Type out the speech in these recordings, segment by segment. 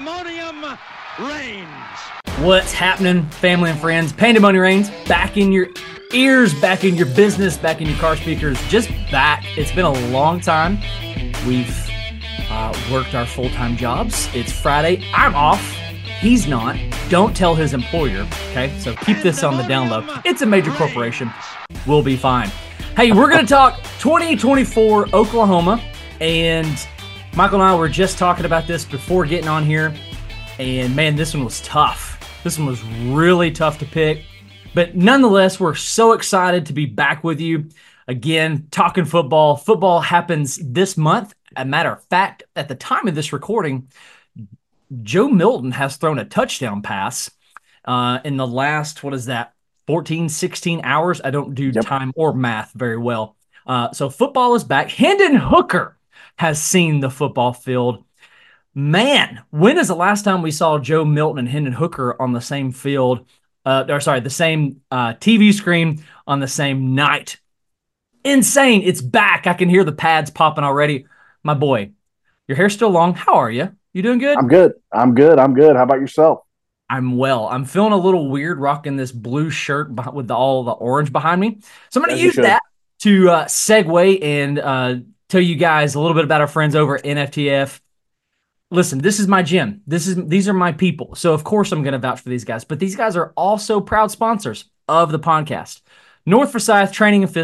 Pandemonium reigns. What's happening, family and friends? Pandemonium reigns back in your ears, back in your business, back in your car speakers, just back. It's been a long time. We've worked our full-time jobs. It's Friday. I'm off. He's not. Don't tell his employer, okay? So keep this on the down low. It's a major corporation. We'll be fine. Hey, we're going to talk 2024 Oklahoma, and Michael and I were just talking about this before getting on here, and man, this one was tough. This one was really tough to pick, but nonetheless, we're so excited to be back with you again, talking football. Football happens this month. As a matter of fact, at the time of this recording, Joe Milton has thrown a touchdown pass in the last, 14, 16 hours? I don't do time or math very well. So football is back. Hendon Hooker has seen the football field. Man, when is the last time we saw Joe Milton and Hendon Hooker on the same field? The same TV screen on the same night. Insane. It's back. I can hear the pads popping already. My boy, your hair's still long. How are you? You doing good? I'm good. How about yourself? I'm well. I'm feeling a little weird rocking this blue shirt with all the orange behind me. So I'm going to use that to segue and tell you guys a little bit about our friends over at NFTF. Listen, this is my gym. These are my people. So, of course, I'm going to vouch for these guys. But these guys are also proud sponsors of the podcast. North Forsyth Training and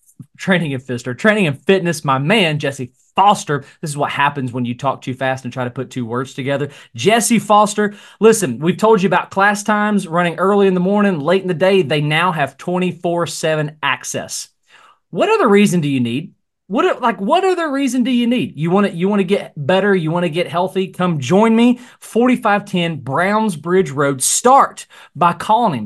Fitness, my man, Jesse Foster. This is what happens when you talk too fast and try to put two words together. Jesse Foster. Listen, we've told you about class times, running early in the morning, late in the day. They now have 24/7 access. What other reason do you need? What other reason do you need? You want to get better, you want to get healthy? Come join me, 4510 Browns Bridge Road. Start by calling him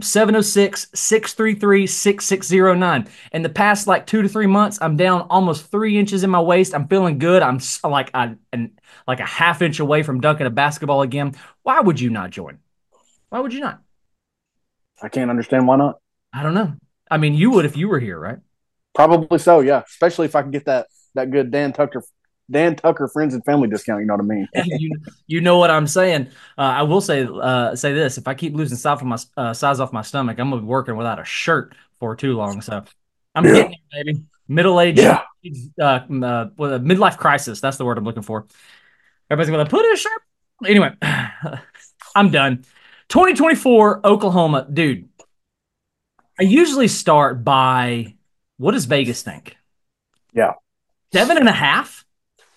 706-633-6609. In the past 2 to 3 months, I'm down almost 3 inches in my waist. I'm feeling good. I'm like a half inch away from dunking a basketball again. Why would you not join? Why would you not? I can't understand why not. I don't know. I mean, you would if you were here, right? Probably so, yeah. Especially if I can get that good Dan Tucker friends and family discount. You know what I mean? you know what I'm saying. I will say this: if I keep losing size off my stomach, I'm gonna be working without a shirt for too long. So I'm getting it, baby. Middle age, midlife crisis. That's the word I'm looking for. Everybody's gonna put in a shirt. Anyway, I'm done. 2024 Oklahoma, dude. I usually start by, what does Vegas think? Yeah. 7.5?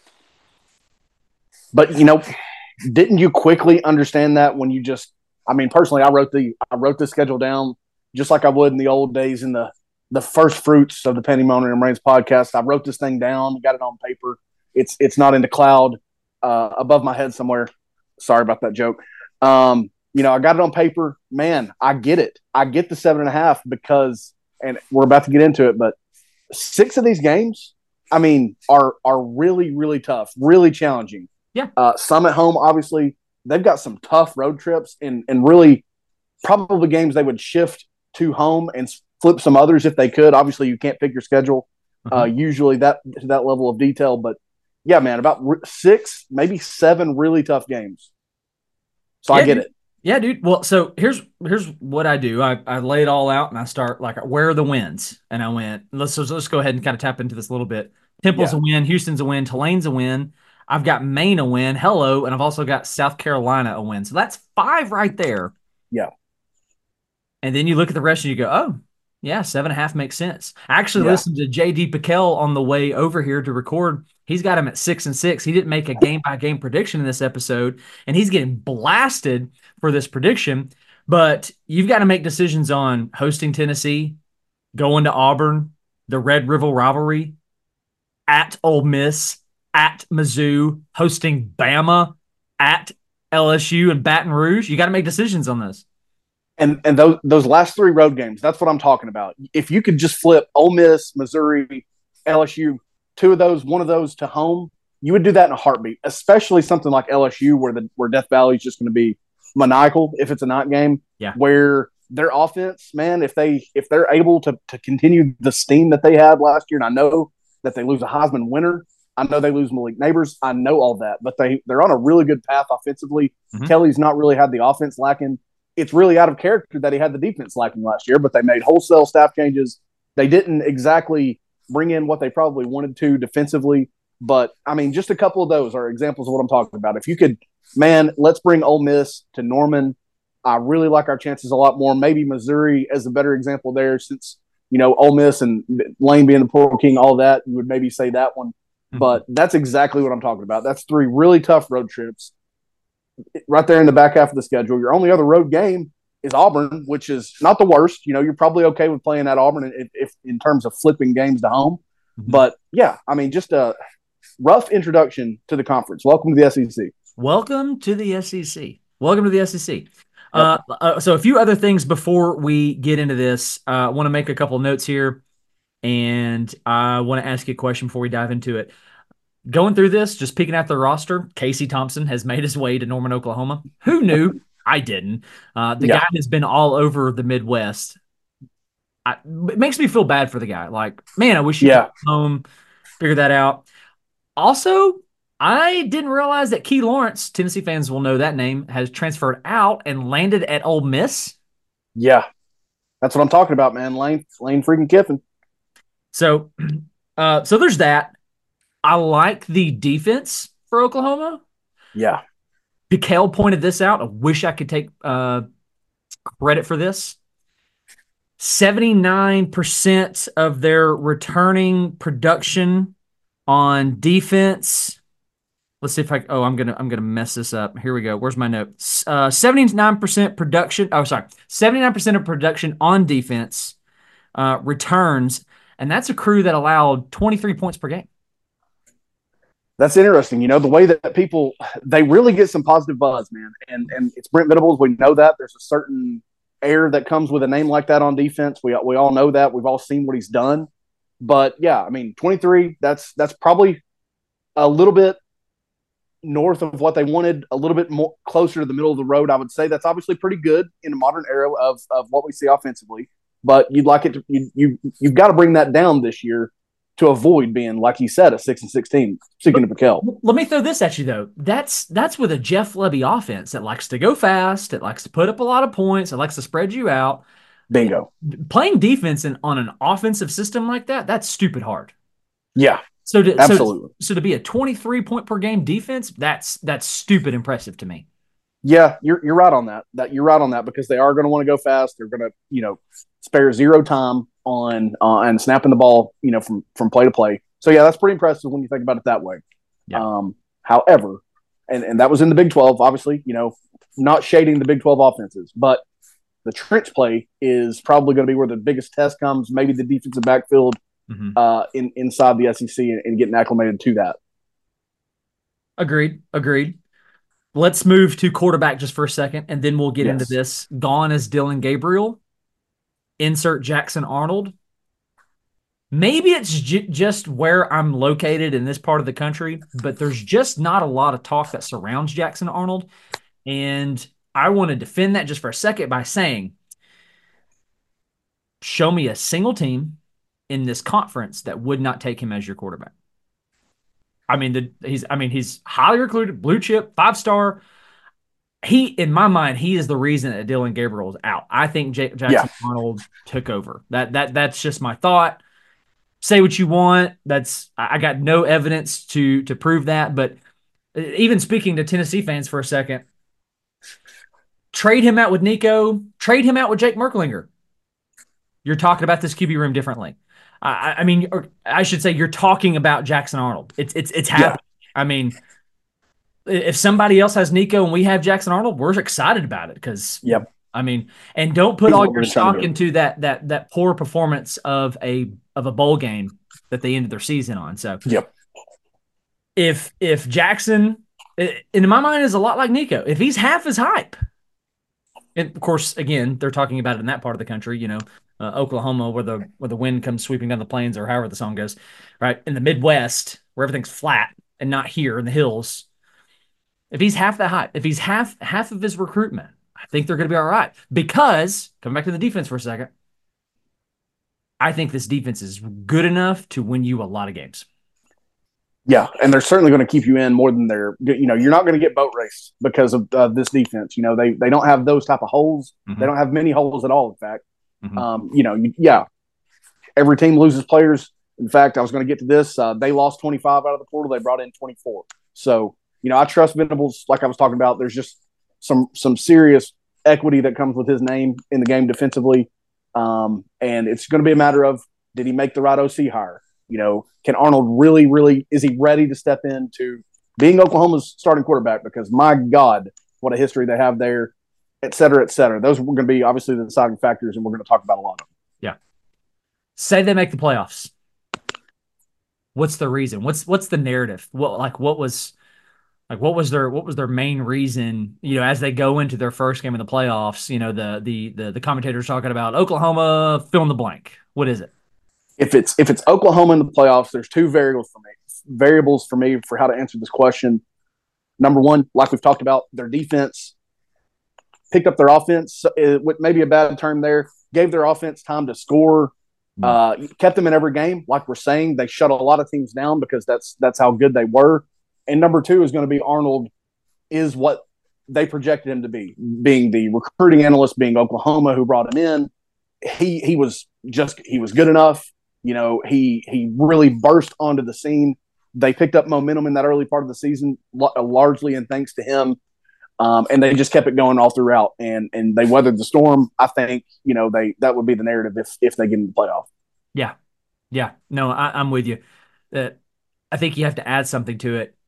But, didn't you quickly understand that when you personally, I wrote the schedule down just like I would in the old days in the first fruits of the Pandemonium Reigns podcast. I wrote this thing down, got it on paper. It's not in the cloud above my head somewhere. Sorry about that joke. I got it on paper. Man, I get it. I get the 7.5 because, and we're about to get into it, but 6 of these games, are really, really tough, really challenging. Yeah. Some at home, obviously. They've got some tough road trips and really probably games they would shift to home and flip some others if they could. Obviously, you can't pick your schedule usually to that level of detail. But, yeah, man, about 6, maybe 7 really tough games. So I get it. Yeah, dude. Well, so here's what I do. I lay it all out and I start where are the wins? And I went, let's go ahead and kind of tap into this a little bit. Temple's a win, Houston's a win, Tulane's a win. I've got Maine a win, and I've also got South Carolina a win. So that's 5 right there. Yeah. And then you look at the rest and you go, oh, yeah, 7.5 makes sense. I actually listened to J.D. Pickell on the way over here to record. He's got him at 6-6. He didn't make a game-by-game prediction in this episode, and he's getting blasted for this prediction. But you've got to make decisions on hosting Tennessee, going to Auburn, the Red River rivalry, at Ole Miss, at Mizzou, hosting Bama, at LSU and Baton Rouge. You got to make decisions on this. And those last 3 road games, that's what I'm talking about. If you could just flip Ole Miss, Missouri, LSU, 2 of those, 1 of those to home, you would do that in a heartbeat, especially something like LSU where Death Valley is just going to be maniacal if it's a night game. Yeah. Where their offense, man, if they're able to continue the steam that they had last year, and I know that they lose a Heisman winner, I know they lose Malik Neighbors. I know all that, but they're on a really good path offensively. Mm-hmm. Kelly's not really had the offense lacking. It's really out of character that he had the defense lacking last year, but they made wholesale staff changes. They didn't exactly bring in what they probably wanted to defensively, but I mean, just a couple of those are examples of what I'm talking about. If you could, man, let's bring Ole Miss to Norman. I really like our chances a lot more. Maybe Missouri as a better example there, since Ole Miss and Lane being the Pearl King, all that, you would maybe say that one. Mm-hmm. But that's exactly what I'm talking about. That's 3 really tough road trips right there in the back half of the schedule. Your only other road game is Auburn, which is not the worst. You're probably okay with playing at Auburn if in terms of flipping games to home. Mm-hmm. But yeah, I mean, just a rough introduction to the conference. Welcome to the SEC. Welcome to the SEC. Welcome to the SEC. Yep. So a few other things before we get into this. I want to make a couple notes here, and I want to ask you a question before we dive into it. Going through this, just picking out the roster, Casey Thompson has made his way to Norman, Oklahoma. Who knew? I didn't. The guy has been all over the Midwest. It makes me feel bad for the guy. Like, man, I wish you could come home, figure that out. Also, I didn't realize that Key Lawrence, Tennessee fans will know that name, has transferred out and landed at Ole Miss. Yeah, that's what I'm talking about, man. Lane freaking Kiffin. So there's that. I like the defense for Oklahoma. Yeah. Piquel pointed this out. I wish I could take credit for this. 79% of their returning production on defense. Let's see if I'm gonna mess this up. Here we go. Where's my note? 79% production. Oh, sorry. 79% of production on defense returns, and that's a crew that allowed 23 points per game. That's interesting. The way that people, they really get some positive buzz, man. And it's Brent Venables. We know that. There's a certain air that comes with a name like that on defense. We all know that. We've all seen what he's done. But, yeah, I mean, 23, that's probably a little bit north of what they wanted, a little bit more closer to the middle of the road, I would say. That's obviously pretty good in the modern era of what we see offensively. But you'd like it to, you've got to bring that down this year to avoid being, like he said, a 6-6 team. Speaking of Piquel, let me throw this at you though. That's with a Jeff Lebby offense that likes to go fast, it likes to put up a lot of points, it likes to spread you out. Bingo. Playing defense on an offensive system like that, that's stupid hard. Yeah, absolutely. So to be a 23 point per game defense, that's stupid impressive to me. Yeah, you're right on that. You're right on that because they are going to want to go fast. They're going to spare zero time on snapping the ball, from play to play. So yeah, that's pretty impressive when you think about it that way. Yeah. However, and that was in the Big 12, obviously, not shading the Big 12 offenses, but the trench play is probably going to be where the biggest test comes. Maybe the defensive backfield inside the SEC and getting acclimated to that. Agreed. Let's move to quarterback just for a second, and then we'll get into this. Gone is Dillon Gabriel. Insert Jackson Arnold. Maybe it's just where I'm located in this part of the country, but there's just not a lot of talk that surrounds Jackson Arnold. And I want to defend that just for a second by saying, show me a single team in this conference that would not take him as your quarterback. He's highly recruited, blue chip, 5-star. In my mind, he is the reason that Dillon Gabriel is out. I think Jackson Arnold took over. That's just my thought. Say what you want. I got no evidence to prove that. But even speaking to Tennessee fans for a second, trade him out with Nico. Trade him out with Jake Merklinger. You're talking about this QB room differently. I should say you're talking about Jackson Arnold. It's happening. I mean, if somebody else has Nico and we have Jackson Arnold, we're excited about it because, and don't put all your stock into that poor performance of a bowl game that they ended their season on. So, if Jackson, in my mind, is a lot like Nico, if he's half his hype, and of course, again, they're talking about it in that part of the country, Oklahoma, where the wind comes sweeping down the plains, or however the song goes, right? In the Midwest, where everything's flat and not here in the hills. If he's half that hype, if he's half of his recruitment, I think they're going to be all right. Because, coming back to the defense for a second, I think this defense is good enough to win you a lot of games. Yeah, and they're certainly going to keep you in more than you're not going to get boat raced because of this defense. They don't have those type of holes. Mm-hmm. They don't have many holes at all, in fact. Mm-hmm. Every team loses players. In fact, I was going to get to this. They lost 25 out of the portal. They brought in 24. So, I trust Venables, like I was talking about. There's just some serious equity that comes with his name in the game defensively. And it's going to be a matter of, did he make the right OC hire? Can Arnold really, is he ready to step into being Oklahoma's starting quarterback? Because my God, what a history they have there, et cetera, et cetera. Those are going to be obviously the deciding factors, and we're going to talk about a lot of them. Yeah. Say they make the playoffs. What's the reason? What's the narrative? What was their main reason, as they go into their first game in the playoffs, the commentators talking about Oklahoma, fill in the blank. What is it? If it's Oklahoma in the playoffs, there's two variables for me for how to answer this question. Number one, like we've talked about, their defense picked up their offense with maybe a bad term there, gave their offense time to score, kept them in every game. Like we're saying, they shut a lot of teams down because that's how good they were. And number two is going to be Arnold is what they projected him to be, being the recruiting analyst, being Oklahoma who brought him in. He was good enough. He really burst onto the scene. They picked up momentum in that early part of the season, largely and thanks to him. And they just kept it going all throughout, and they weathered the storm. I think that would be the narrative if they get in the playoff. Yeah. No, I'm with you. I think you have to add something to it.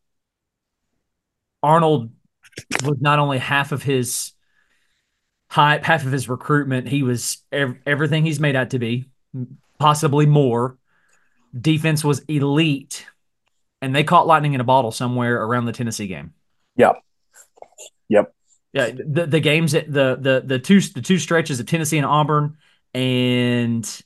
Arnold was not only half of his hype, half of his recruitment. He was everything he's made out to be, possibly more. Defense was elite, and they caught lightning in a bottle somewhere around the Tennessee game. Yep. Yeah, the games at the two stretches of Tennessee and Auburn and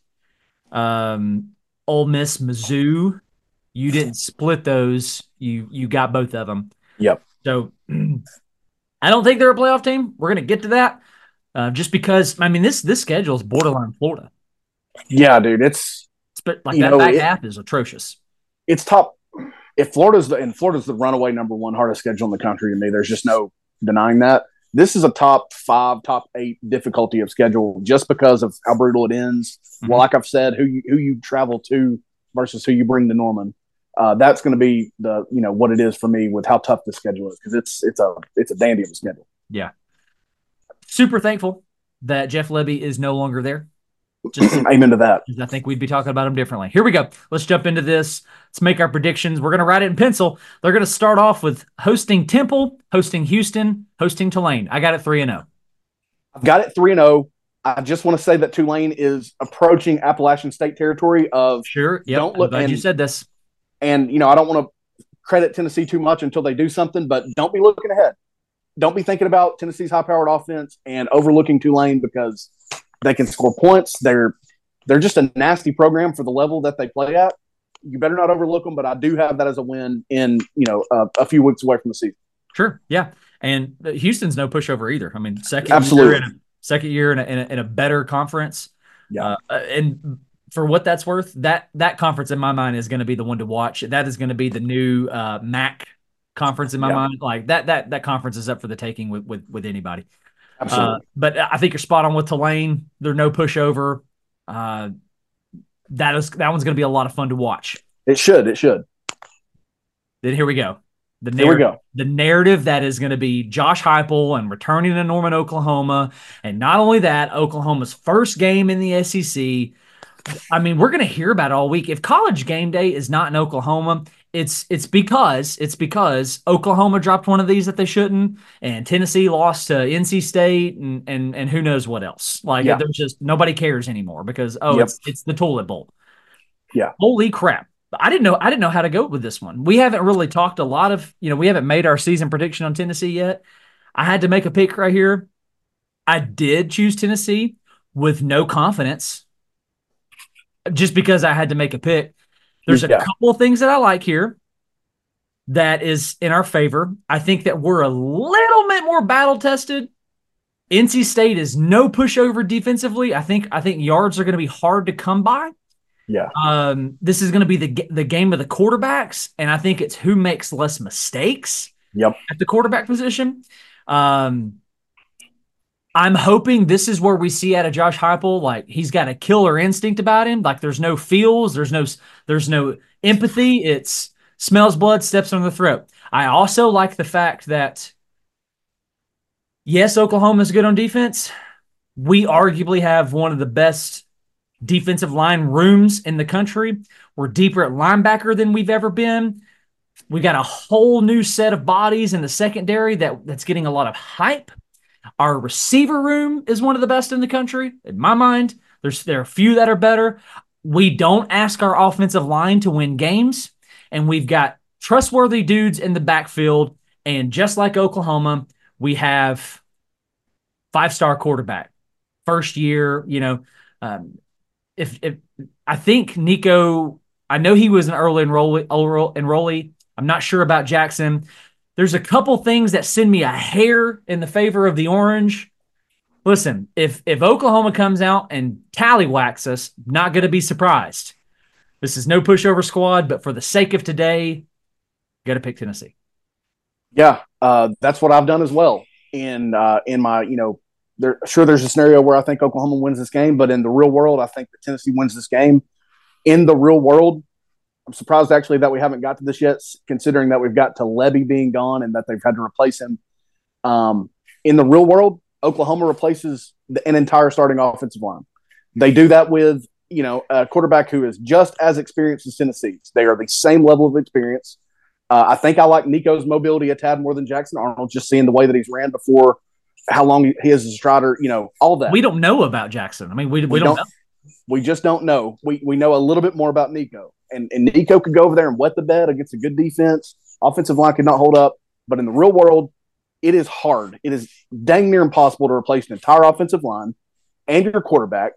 Ole Miss, Mizzou. You didn't split those. You got both of them. Yep. So I don't think they're a playoff team. We're going to get to that just because, this schedule is borderline Florida. Yeah, dude. That back half is atrocious. It's top. If Florida's the runaway number one hardest schedule in the country to me, there's just no denying that. This is a top 5, top 8 difficulty of schedule just because of how brutal it ends. Mm-hmm. Well, like I've said, who you travel to versus who you bring to Norman. That's going to be the what it is for me with how tough the schedule is, because it's a dandy of a schedule. Yeah, super thankful that Jeff Lebby is no longer there. Just amen to that. I think we'd be talking about him differently. Here we go. Let's jump into this. Let's make our predictions. We're going to write it in pencil. They're going to start off with hosting Temple, hosting Houston, hosting Tulane. I got it 3-0. I've got it 3-0. I just want to say that Tulane is approaching Appalachian State territory of sure. Yep. Don't look. I'm glad you said this. And I don't want to credit Tennessee too much until they do something, but don't be looking ahead. Don't be thinking about Tennessee's high-powered offense and overlooking Tulane because they can score points. They're just a nasty program for the level that they play at. You better not overlook them, but I do have that as a win in a few weeks away from the season. Sure, yeah, and Houston's no pushover either. Second year in a better conference. Yeah, and for what that's worth, that conference in my mind is going to be the one to watch. That is going to be the new MAC conference in my mind. Like that conference is up for the taking with anybody. Absolutely. But I think you're spot on with Tulane. They're no pushover. That one's going to be a lot of fun to watch. It should. Then here we go. The narrative that is going to be Josh Heupel and returning to Norman, Oklahoma. And not only that, Oklahoma's first game in the SEC. We're going to hear about it all week. If College Game Day is not in Oklahoma, it's because Oklahoma dropped one of these that they shouldn't, and Tennessee lost to NC State, and who knows what else. There's just nobody cares anymore because it's the toilet bowl. Yeah. Holy crap. I didn't know how to go with this one. We haven't really talked a lot of, we haven't made our season prediction on Tennessee yet. I had to make a pick right here. I did choose Tennessee with no confidence just because I had to make a pick. There's a couple of things that I like here that is in our favor. I think that we're a little bit more battle-tested. NC State is no pushover defensively. I think yards are going to be hard to come by. Yeah. This is going to be the game of the quarterbacks, and I think it's who makes less mistakes Yep. at the quarterback position. I'm hoping this is where we see out of Josh Heupel, like he's got a killer instinct about him. Like there's no feels, there's no empathy. It's smells blood, steps on the throat. I also like the fact that yes, Oklahoma's good on defense. We arguably have one of the best defensive line rooms in the country. We're deeper at linebacker than we've ever been. We got a whole new set of bodies in the secondary that's getting a lot of hype. Our receiver room is one of the best in the country, in my mind. There are a few that are better. We don't ask our offensive line to win games, and we've got trustworthy dudes in the backfield. And just like Oklahoma, we have 5-star quarterback, first year. If I think Nico, I know he was an early enrollee. I'm not sure about Jackson. There's a couple things that send me a hair in the favor of the Orange. Listen, if Oklahoma comes out and tallywhacks us, not going to be surprised. This is no pushover squad, but for the sake of today, got to pick Tennessee. Yeah, that's what I've done as well. In my, there's a scenario where I think Oklahoma wins this game, but in the real world, I think that Tennessee wins this game. In the real world, I'm surprised actually that we haven't got to this yet, considering that we've got to Levy being gone and that they've had to replace him. In the real world, Oklahoma replaces an entire starting offensive line. They do that with, a quarterback who is just as experienced as Tennessee's. They are the same level of experience. I think I like Nico's mobility a tad more than Jackson Arnold, just seeing the way that he's ran before, how long he is as a strider, all that. We don't know about Jackson. I mean, we don't know. We just don't know. We know a little bit more about Nico. And Nico could go over there and wet the bed against a good defense. Offensive line could not hold up. But in the real world, it is hard. It is dang near impossible to replace an entire offensive line and your quarterback.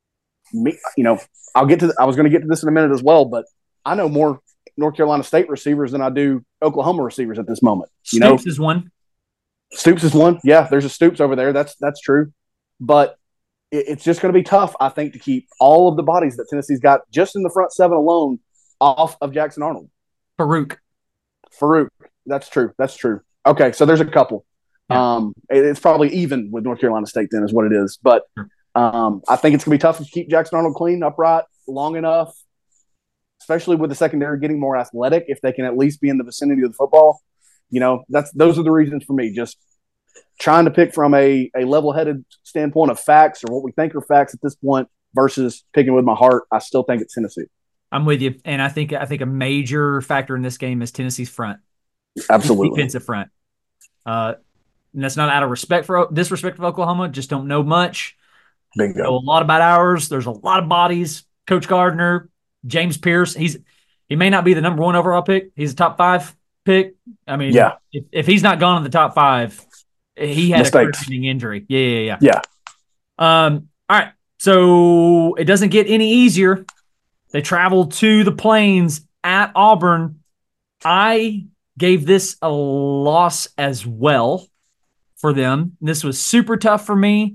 I was going to get to this in a minute as well, but I know more North Carolina State receivers than I do Oklahoma receivers at this moment. Stoops is one. Stoops is one. Yeah, there's a Stoops over there. That's true. But it's just going to be tough, I think, to keep all of the bodies that Tennessee's got just in the front seven alone off of Jackson Arnold. Farouk. That's true. Okay, so there's a couple. Yeah. It's probably even with North Carolina State then is what it is. But I think it's going to be tough to keep Jackson Arnold clean, upright, long enough, especially with the secondary getting more athletic, if they can at least be in the vicinity of the football. Those are the reasons for me. Just trying to pick from a level-headed standpoint of facts or what we think are facts at this point versus picking with my heart. I still think it's Tennessee. I'm with you, and I think a major factor in this game is Tennessee's front. Absolutely, defensive front. And that's not out of disrespect of Oklahoma. Just don't know much. Bingo. Know a lot about ours. There's a lot of bodies. Coach Gardner, James Pierce. He may not be the number 1 overall pick. He's a top 5 pick. I mean, yeah. If he's not gone in the top 5. He had a crushing injury. Yeah. All right. So it doesn't get any easier. They traveled to the Plains at Auburn. I gave this a loss as well for them. This was super tough for me.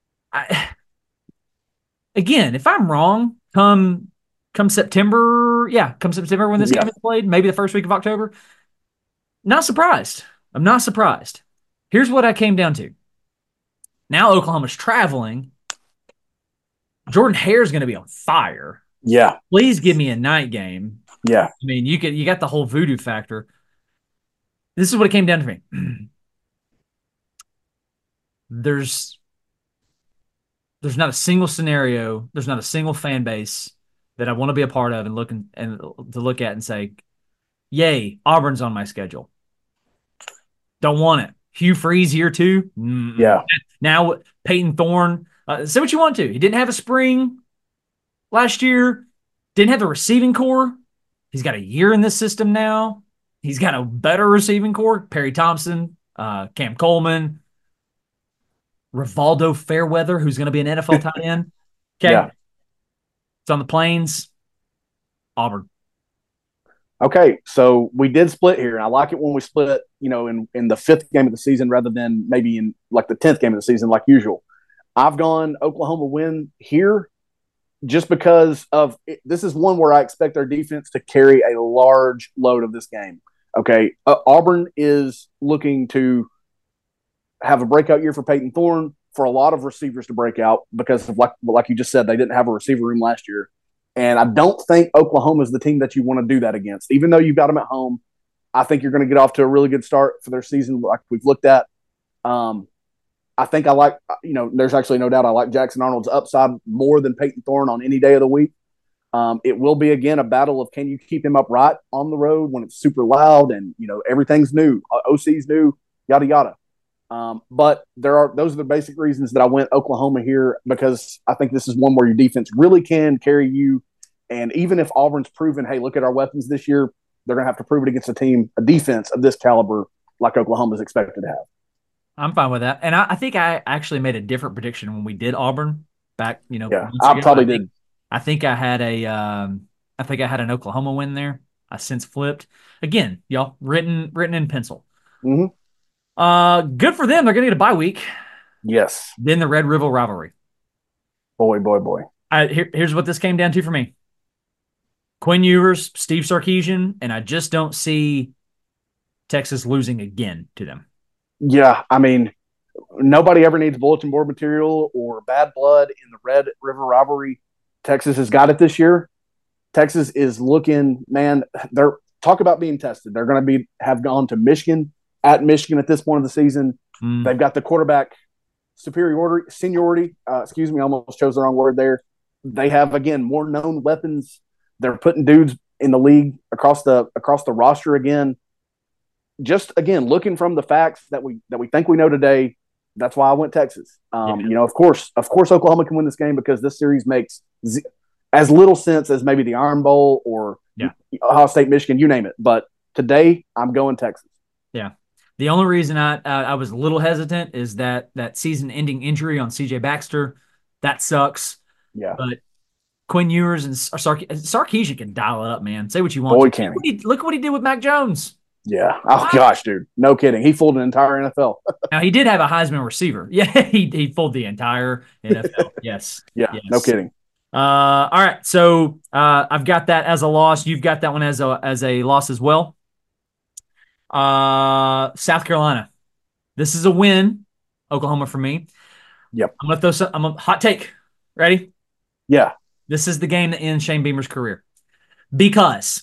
Again, if I'm wrong, come September when this game is played, maybe the first week of October, not surprised. I'm not surprised. Here's what I came down to. Now Oklahoma's traveling. Jordan Hare's going to be on fire. Yeah. Please give me a night game. Yeah. I mean, you got the whole voodoo factor. This is what it came down to me. There's not a single scenario, there's not a single fan base that I want to be a part of and look at and say, yay, Auburn's on my schedule. Don't want it. Hugh Freeze here too. Yeah. Now Peyton Thorne. Say what you want to. He didn't have a spring last year. Didn't have the receiving core. He's got a year in this system now. He's got a better receiving core. Perry Thompson, Cam Coleman, Rivaldo Fairweather, who's going to be an NFL tight end. Okay. Yeah. It's on the Plains. Auburn. Okay, so we did split here, and I like it when we split, in the 5th game of the season rather than maybe in like the 10th game of the season like usual. I've gone Oklahoma win here. just because of this is one where I expect their defense to carry a large load of this game. Okay, Auburn is looking to have a breakout year for Peyton Thorne, for a lot of receivers to break out because of like you just said, they didn't have a receiver room last year. And I don't think Oklahoma is the team that you want to do that against. Even though you've got them at home, I think you're going to get off to a really good start for their season, like we've looked at. I think I like, there's actually no doubt I like Jackson Arnold's upside more than Peyton Thorne on any day of the week. It will be, again, a battle of can you keep him upright on the road when it's super loud and, everything's new, OC's new, yada, yada. But those are the basic reasons that I went Oklahoma here, because I think this is one where your defense really can carry you. And even if Auburn's proven, hey, look at our weapons this year, they're going to have to prove it against a defense of this caliber like Oklahoma's expected to have. I'm fine with that. And I think I actually made a different prediction when we did Auburn back, Yeah, I probably did. I think I had an Oklahoma win there. I since flipped. Again, y'all, written in pencil. Mm-hmm. Good for them. They're going to get a bye week. Yes. Then the Red River rivalry. Boy. Here's what this came down to for me. Quinn Ewers, Steve Sarkisian, and I just don't see Texas losing again to them. Yeah, I mean, nobody ever needs bulletin board material or bad blood in the Red River rivalry. Texas has got it this year. Texas is looking, man, they're talk about being tested. They're going to have gone to Michigan at this point of the season. They've got the quarterback seniority. I almost chose the wrong word there. They have, again, more known weapons. They're putting dudes in the league across the roster again. Just, again, looking from the facts that we think we know today, that's why I went Texas. Of course, Oklahoma can win this game because this series makes as little sense as maybe the Iron Bowl or Ohio State, Michigan, you name it. But today, I'm going Texas. Yeah. The only reason I was a little hesitant is that season-ending injury on C.J. Baxter. That sucks. Yeah. But Quinn Ewers and Sarkisian can dial it up, man. Say what you want. Boy, can he. Look what he did with Mac Jones. Yeah. Oh, gosh, dude. No kidding. He fooled an entire NFL. Now, he did have a Heisman receiver. Yeah, he fooled the entire NFL. Yes. Yeah, yes. No kidding. All right. So I've got that as a loss. You've got that one as a loss as well. South Carolina. This is a win. Oklahoma for me. Yep. I'm going to throw I'm a hot take. Ready? Yeah. This is the game that ends Shane Beamer's career. Because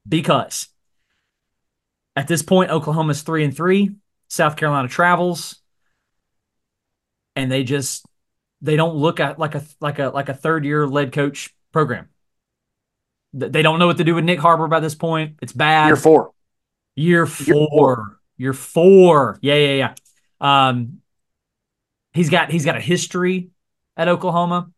at this point, Oklahoma's 3-3. South Carolina travels, and they don't look at like a third-year lead coach program. They don't know what to do with Nick Harbor by this point. It's bad. Year four. Yeah. He's got a history at Oklahoma.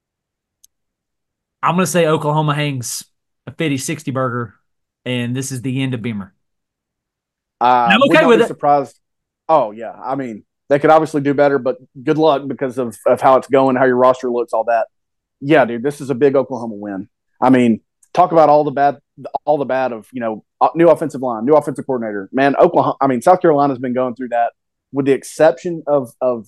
I'm going to say Oklahoma hangs a 50-60 burger, and this is the end of Beamer. I'm okay with it. Surprised. Oh, yeah. I mean, they could obviously do better, but good luck because of how it's going, how your roster looks, all that. Yeah, dude, this is a big Oklahoma win. I mean, talk about all the bad of, new offensive line, new offensive coordinator. Man, South Carolina's been going through that with the exception of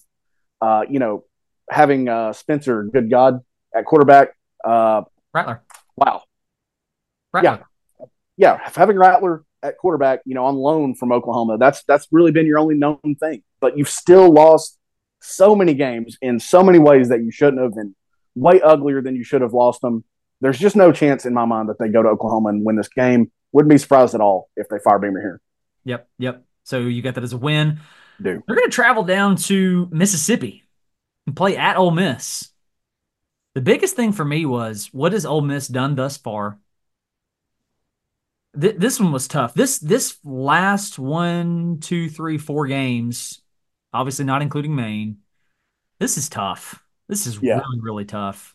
having Spencer, good God, at quarterback. Rattler. Wow. Rattler. Yeah. Having Rattler at quarterback, on loan from Oklahoma, that's really been your only known thing. But you've still lost so many games in so many ways that you shouldn't have, and way uglier than you should have lost them. There's just no chance in my mind that they go to Oklahoma and win this game. Wouldn't be surprised at all if they fire Beamer here. Yep. So you got that as a win. Dude. They're going to travel down to Mississippi and play at Ole Miss. The biggest thing for me was, what has Ole Miss done thus far? This one was tough. This last 1, 2, 3, 4 games, obviously not including Maine, this is tough. This is really, really tough.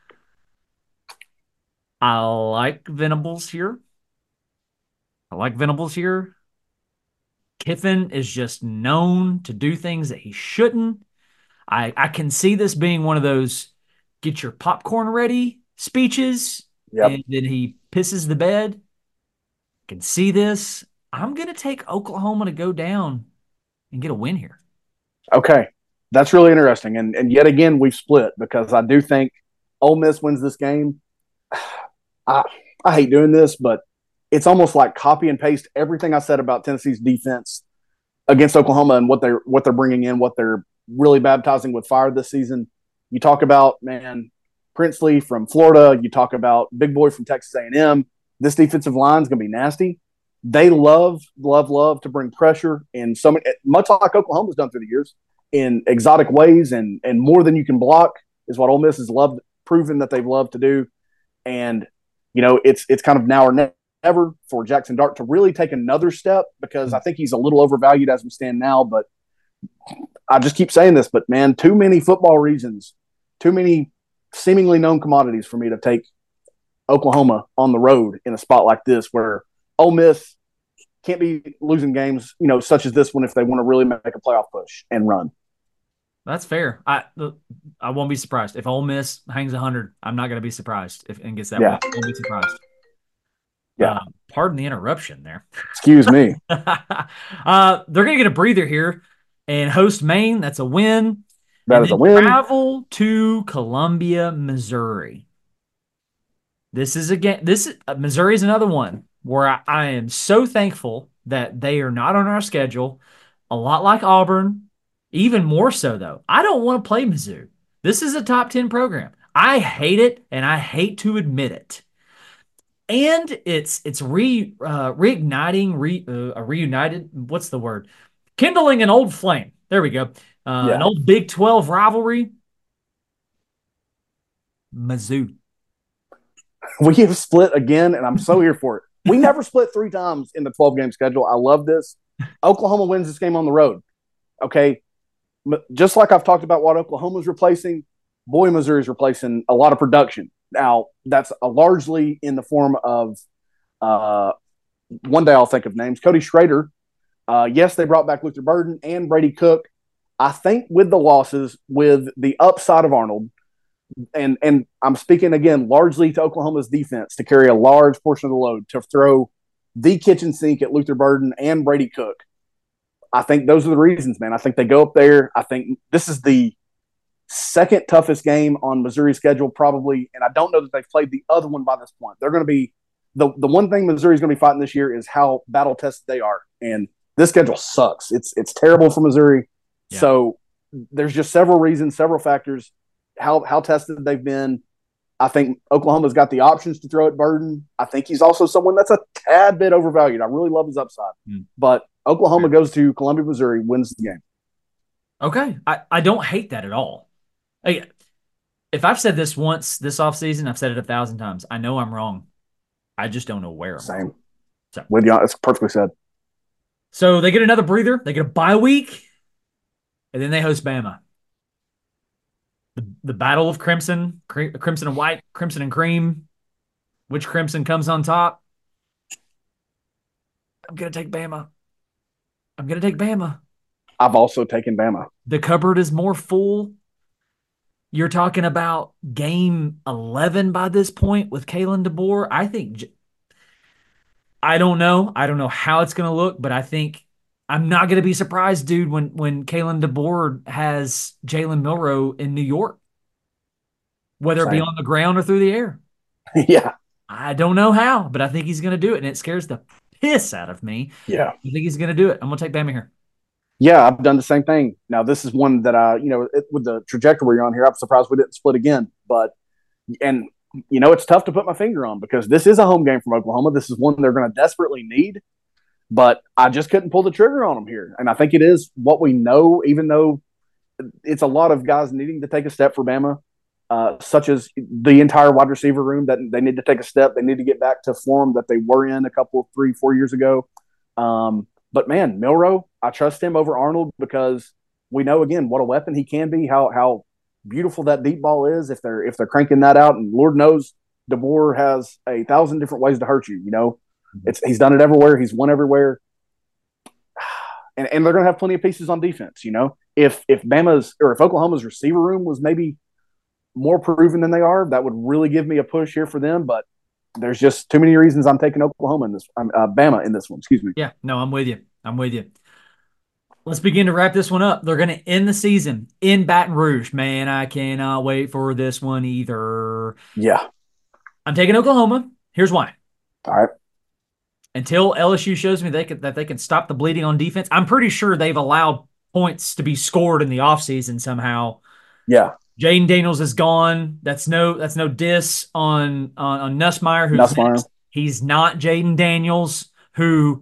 I like Venables here. Kiffin is just known to do things that he shouldn't. I can see this being one of those get your popcorn ready speeches, and then he pisses the bed. I can see this. I'm going to take Oklahoma to go down and get a win here. Okay. That's really interesting. And yet again, we've split because I do think Ole Miss wins this game. I hate doing this, but it's almost like copy and paste everything I said about Tennessee's defense against Oklahoma and what they're bringing in, what they're really baptizing with fire this season. You talk about, man, Princely from Florida. You talk about Big Boy from Texas A&M. This defensive line is going to be nasty. They love to bring pressure in so many, much like Oklahoma's done through the years, in exotic ways and more than you can block is what Ole Miss has loved, proven that they've loved to do. And it's kind of now or never for Jackson Dart to really take another step, because I think he's a little overvalued as we stand now. But I just keep saying this, but man, too many football reasons, too many seemingly known commodities for me to take Oklahoma on the road in a spot like this where Ole Miss can't be losing games, such as this one, if they want to really make a playoff push and run. That's fair. I won't be surprised if Ole Miss hangs 100. I'm not going to be surprised and gets that. Yeah. Won't be surprised. Yeah. Pardon the interruption there. Excuse me. They're going to get a breather here and host Maine. That's a win. That is a win. Travel to Columbia, Missouri. Missouri is another one where I am so thankful that they are not on our schedule. A lot like Auburn, even more so though. I don't want to play Mizzou. This is a top 10 program. I hate it, and I hate to admit it. And it's reunited. What's the word? Kindling an old flame. There we go. An old Big 12 rivalry. Mizzou. We have split again, and I'm so here for it. We never split 3 times in the 12-game schedule. I love this. Oklahoma wins this game on the road. Okay? Just like I've talked about what Oklahoma's replacing, boy, Missouri's replacing a lot of production. Now, that's largely in the form of one day I'll think of names. Cody Schrader. Yes, they brought back Luther Burden and Brady Cook. I think with the losses, with the upside of Arnold, and I'm speaking again largely to Oklahoma's defense to carry a large portion of the load, to throw the kitchen sink at Luther Burden and Brady Cook. I think those are the reasons, man. I think they go up there. I think this is the second toughest game on Missouri's schedule probably, and I don't know that they've played the other one by this point. They're going to be the one thing Missouri's going to be fighting this year is how battle tested they are, and this schedule sucks. It's terrible for Missouri. Yeah. So there's just several reasons, several factors, how tested they've been. I think Oklahoma's got the options to throw at Burden. I think he's also someone that's a tad bit overvalued. I really love his upside. But Oklahoma goes to Columbia, Missouri, wins the game. Okay. I don't hate that at all. If I've said this once this offseason, I've said it 1,000 times. I know I'm wrong. I just don't know where. Same. So. With you, it's perfectly said. So they get another breather. They get a bye week, and then they host Bama. The battle of crimson and white, crimson and cream. Which crimson comes on top? I'm going to take Bama. I've also taken Bama. The cupboard is more full. You're talking about game 11 by this point with Kalen DeBoer. I don't know. I don't know how it's going to look, but I think I'm not going to be surprised, dude, when Kalen DeBoer has Jalen Milroe in New York, whether it be on the ground or through the air. Yeah. I don't know how, but I think he's going to do it, and it scares the piss out of me. Yeah. I think he's going to do it. I'm going to take Bama here. Yeah, I've done the same thing. Now, this is one that with the trajectory you're on here, I'm surprised we didn't split again. It's tough to put my finger on because this is a home game from Oklahoma. This is one they're going to desperately need, but I just couldn't pull the trigger on them here. And I think it is what we know, even though it's a lot of guys needing to take a step for Bama, such as the entire wide receiver room, that they need to take a step. They need to get back to form that they were in a couple of 3-4 years ago. But man, Milroe, I trust him over Arnold because we know again what a weapon he can be, how beautiful that deep ball is if they're cranking that out. And Lord knows DeBoer has 1,000 different ways to hurt you. He's done it everywhere. He's won everywhere. And they're going to have plenty of pieces on defense. If Oklahoma's receiver room was maybe more proven than they are, that would really give me a push here for them. But there's just too many reasons I'm taking Bama in this one. Excuse me. Yeah, no, I'm with you. let's begin to wrap this one up. They're going to end the season in Baton Rouge. Man, I cannot wait for this one either. Yeah. I'm taking Oklahoma. Here's why. All right. Until LSU shows me that they can stop the bleeding on defense, I'm pretty sure they've allowed points to be scored in the offseason somehow. Yeah. Jaden Daniels is gone. That's no diss on Nussmeier. He's not Jaden Daniels, who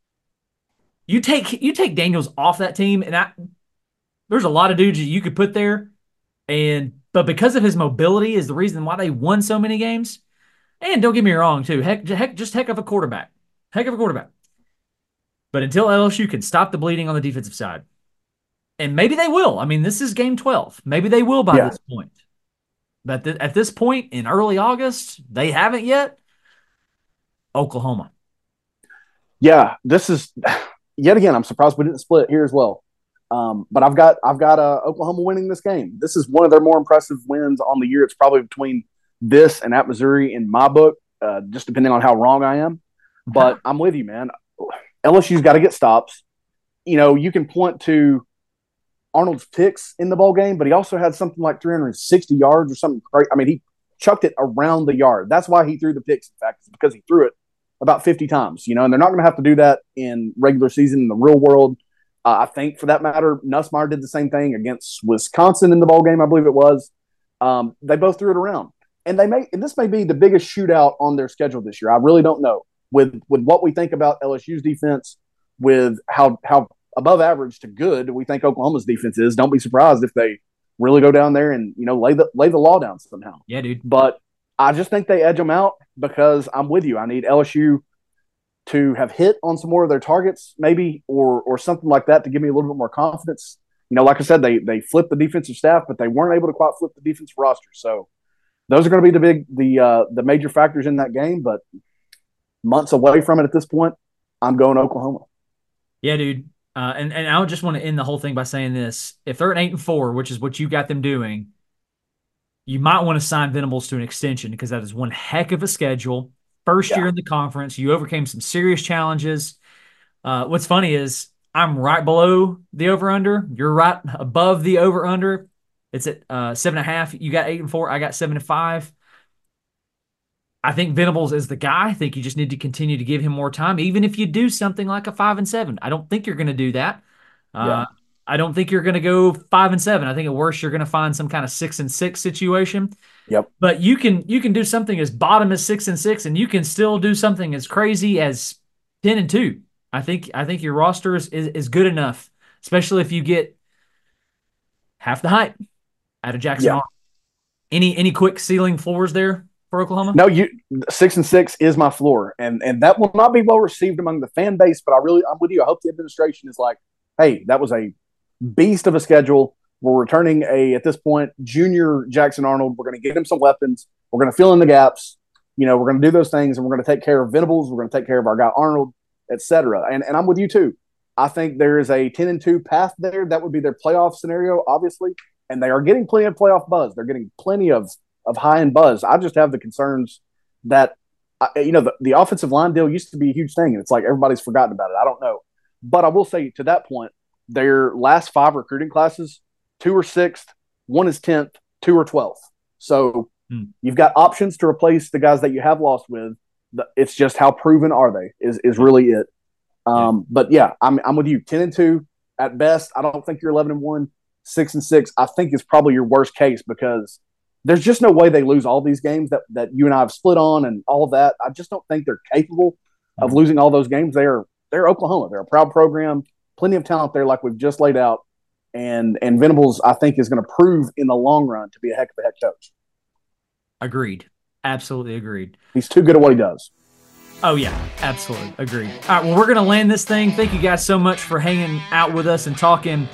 you take Daniels off that team, and there's a lot of dudes you could put there, but because of his mobility is the reason why they won so many games. And don't get me wrong, too. Heck of a quarterback. Heck of a quarterback. But until LSU can stop the bleeding on the defensive side, and maybe they will. I mean, this is game 12. Maybe they will by this point. But at this point in early August, they haven't yet. Oklahoma. Yeah, this is yet again. I'm surprised we didn't split here as well. But I've got Oklahoma winning this game. This is one of their more impressive wins on the year. It's probably between this and at Missouri in my book, just depending on how wrong I am. But I'm with you, man. LSU's got to get stops. You know, you can point to Arnold's picks in the bowl game, but he also had something like 360 yards or something crazy. I mean, he chucked it around the yard. That's why he threw the picks, in fact, because he threw it about 50 times, you know, and they're not going to have to do that in regular season in the real world. I think, for that matter, Nussmeier did the same thing against Wisconsin in the bowl game, I believe it was. They both threw it around. And this may be the biggest shootout on their schedule this year. I really don't know. With what we think about LSU's defense, with how above average to good we think Oklahoma's defense is, don't be surprised if they really go down there and, you know, lay the law down somehow. Yeah, dude. But I just think they edge them out because I'm with you. I need LSU to have hit on some more of their targets, maybe, or something like that to give me a little bit more confidence. You know, like I said, they flipped the defensive staff, but they weren't able to quite flip the defensive roster. So those are going to be the major factors in that game. But months away from it at this point, I'm going Oklahoma. Yeah, dude. And I just want to end the whole thing by saying this. If they're at 8-4, which is what you got them doing, you might want to sign Venables to an extension because that is one heck of a schedule. First year in the conference, you overcame some serious challenges. What's funny is I'm right below the over-under. You're right above the over-under. It's at 7.5. You got 8-4. I got 7-5. I think Venables is the guy. I think you just need to continue to give him more time, even if you do something like a 5-7. I don't think you're going to do that. I don't think you're going to go 5-7. I think at worst you're going to find some kind of 6-6 situation. Yep. But you can do something as bottom as 6-6, and you can still do something as crazy as 10-2. I think your roster is good enough, especially if you get half the hype out of Jackson. Yeah. Any quick ceiling floors there for Oklahoma? No, 6-6 is my floor, and that will not be well received among the fan base. But I'm with you. I hope the administration is like, hey, that was a beast of a schedule. We're returning at this point, junior Jackson Arnold. We're going to get him some weapons. We're going to fill in the gaps. You know, we're going to do those things, and we're going to take care of Venables. We're going to take care of our guy Arnold, etc. And I'm with you too. I think there is a 10-2 path there. That would be their playoff scenario, obviously, and they are getting plenty of playoff buzz. They're getting plenty of high-end buzz. I just have the concerns that, the offensive line deal used to be a huge thing, and it's like everybody's forgotten about it. I don't know. But I will say, to that point, their last 5 recruiting classes, 2 are 6th, 1 is 10th, 2 are 12th. So you've got options to replace the guys that you have lost with. It's just how proven are they is really it. But yeah, I'm with you. 10-2 at best. I don't think you're 11-1. 6-6, I think, is probably your worst case because there's just no way they lose all these games that you and I have split on and all of that. I just don't think they're capable of losing all those games. They're Oklahoma. They're a proud program, plenty of talent there, like we've just laid out. And Venables, I think, is going to prove in the long run to be a heck of a head coach. Agreed. Absolutely agreed. He's too good at what he does. Oh, yeah. Absolutely. Agreed. All right, well, we're going to land this thing. Thank you guys so much for hanging out with us and talking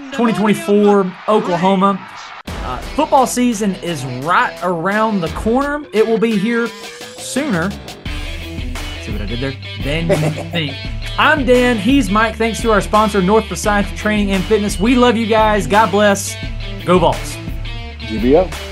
2024 Oklahoma. Football season is right around the corner. It will be here sooner. See what I did there? Than you think. I'm Dan. He's Mike. Thanks to our sponsor, North Forsyth Training and Fitness. We love you guys. God bless. Go Vols. GBO.